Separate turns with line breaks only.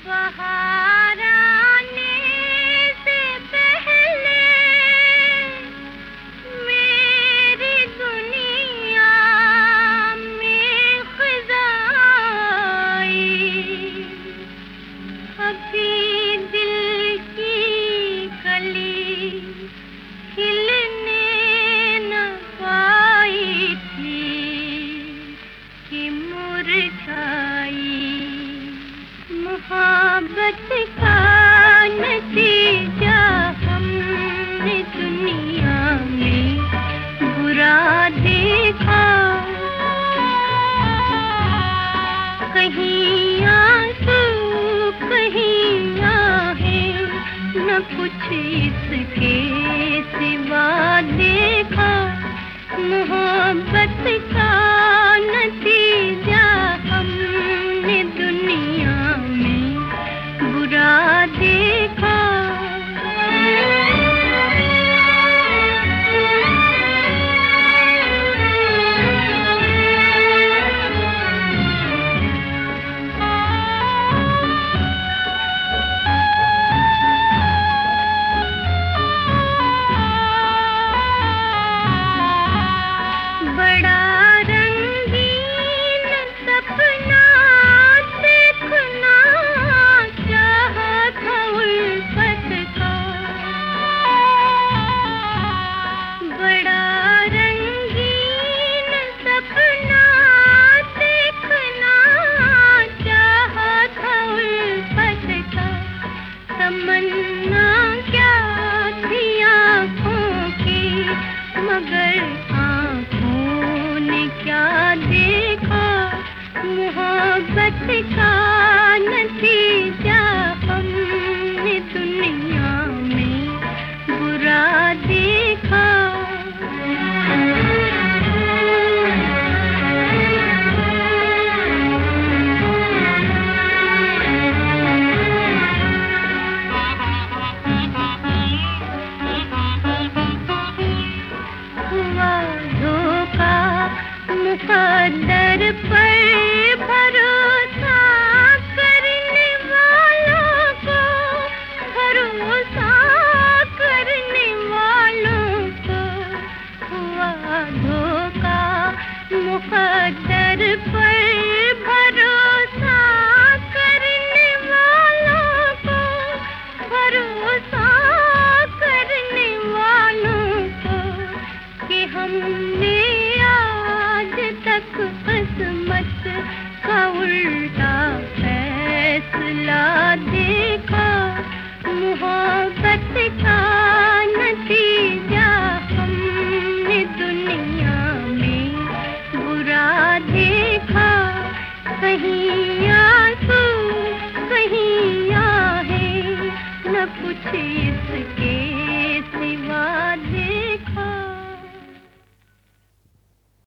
बहार आने से पहले मेरी दुनिया में ख़ुदा आई। अभी दिल की कली खिलने न पाई थी कि मुरझाई। मोहब्बत का नतीजा हमने दुनिया में बुरा देखा। कहीं आंसू कहीं आहें, न कुछ इसके सिवा देखा। मोहब्बत का नतीजा हमने दुनिया में बुरा देखा। बड़ा रंगीन सपना देखना चाहा था उल्फत का। बड़ा रंगीन सपना देखना चाहा था उल्फत का। तमन्ना क्या थी आँखों की, मगर क्या देखा। मोहब्बत का नतीजा हमने दुनिया में बुरा देखा। मुक़द्दर पर भरोसा करने वालों को, भरोसा करने वालों को हुआ धोखा। मुक़द्दर पर भरोसा करने वालों को, भरोसा करने वालों को कि हमने तक किस्मत का उल्टा फैसला देखा। मोहब्बत का नतीजा हमने दुनिया में बुरा देखा। कहीं आंसू कहीं आहें, न कुछ इसके सिवा देखा।